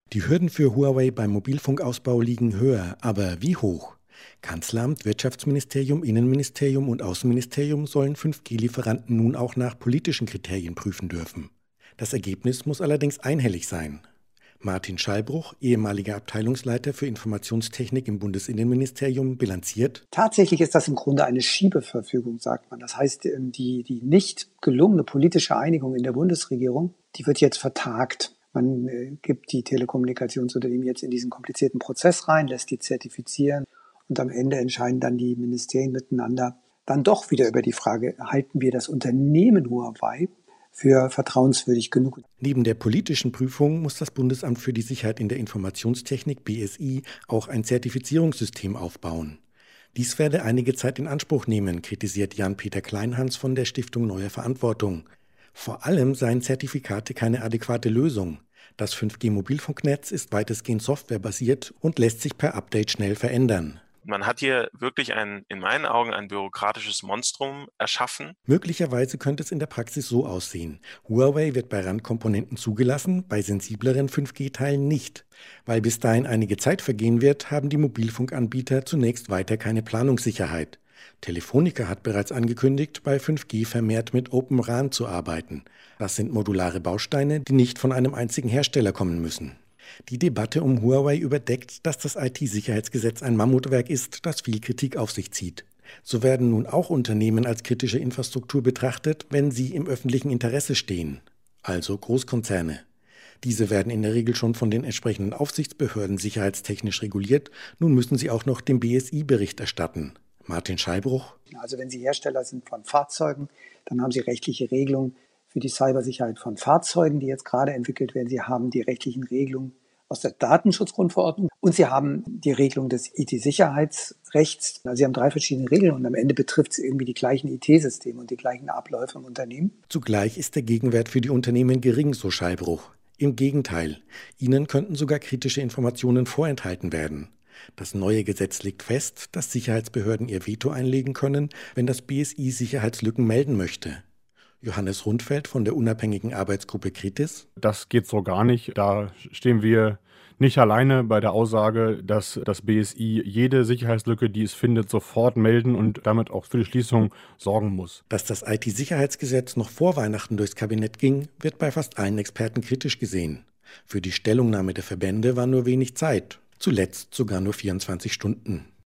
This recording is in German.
Die Hürden für Huawei beim Mobilfunkausbau liegen höher, aber wie hoch? Kanzleramt, Wirtschaftsministerium, Innenministerium und Außenministerium sollen 5G-Lieferanten nun auch nach politischen Kriterien prüfen dürfen. Das Ergebnis muss allerdings einhellig sein. Martin Schallbruch, ehemaliger Abteilungsleiter für Informationstechnik im Bundesinnenministerium, bilanziert: Tatsächlich ist das im Grunde eine Schiebeverfügung, sagt man. Das heißt, die nicht gelungene politische Einigung in der Bundesregierung, die wird jetzt vertagt. Man gibt die Telekommunikationsunternehmen jetzt in diesen komplizierten Prozess rein, lässt die zertifizieren und am Ende entscheiden dann die Ministerien miteinander dann doch wieder über die Frage, halten wir das Unternehmen Huawei für vertrauenswürdig genug. Neben der politischen Prüfung muss das Bundesamt für die Sicherheit in der Informationstechnik BSI auch ein Zertifizierungssystem aufbauen. Dies werde einige Zeit in Anspruch nehmen, kritisiert Jan-Peter Kleinhans von der Stiftung Neue Verantwortung. Vor allem seien Zertifikate keine adäquate Lösung. Das 5G-Mobilfunknetz ist weitestgehend softwarebasiert und lässt sich per Update schnell verändern. Man hat hier wirklich in meinen Augen ein bürokratisches Monstrum erschaffen. Möglicherweise könnte es in der Praxis so aussehen: Huawei wird bei Randkomponenten zugelassen, bei sensibleren 5G-Teilen nicht. Weil bis dahin einige Zeit vergehen wird, haben die Mobilfunkanbieter zunächst weiter keine Planungssicherheit. Telefonica hat bereits angekündigt, bei 5G vermehrt mit Open RAN zu arbeiten. Das sind modulare Bausteine, die nicht von einem einzigen Hersteller kommen müssen. Die Debatte um Huawei überdeckt, dass das IT-Sicherheitsgesetz ein Mammutwerk ist, das viel Kritik auf sich zieht. So werden nun auch Unternehmen als kritische Infrastruktur betrachtet, wenn sie im öffentlichen Interesse stehen, also Großkonzerne. Diese werden in der Regel schon von den entsprechenden Aufsichtsbehörden sicherheitstechnisch reguliert, nun müssen sie auch noch dem BSI Bericht erstatten. Martin Schallbruch: Also wenn Sie Hersteller sind von Fahrzeugen, dann haben Sie rechtliche Regelungen für die Cybersicherheit von Fahrzeugen, die jetzt gerade entwickelt werden. Sie haben die rechtlichen Regelungen aus der Datenschutzgrundverordnung und Sie haben die Regelung des IT-Sicherheitsrechts. Also Sie haben 3 verschiedene Regeln und am Ende betrifft es irgendwie die gleichen IT-Systeme und die gleichen Abläufe im Unternehmen. Zugleich ist der Gegenwert für die Unternehmen gering, so Schallbruch. Im Gegenteil, ihnen könnten sogar kritische Informationen vorenthalten werden. Das neue Gesetz legt fest, dass Sicherheitsbehörden ihr Veto einlegen können, wenn das BSI Sicherheitslücken melden möchte. Johannes Rundfeld von der unabhängigen Arbeitsgruppe Kritis: Das geht so gar nicht. Da stehen wir nicht alleine bei der Aussage, dass das BSI jede Sicherheitslücke, die es findet, sofort melden und damit auch für die Schließung sorgen muss. Dass das IT-Sicherheitsgesetz noch vor Weihnachten durchs Kabinett ging, wird bei fast allen Experten kritisch gesehen. Für die Stellungnahme der Verbände war nur wenig Zeit, zuletzt sogar nur 24 Stunden.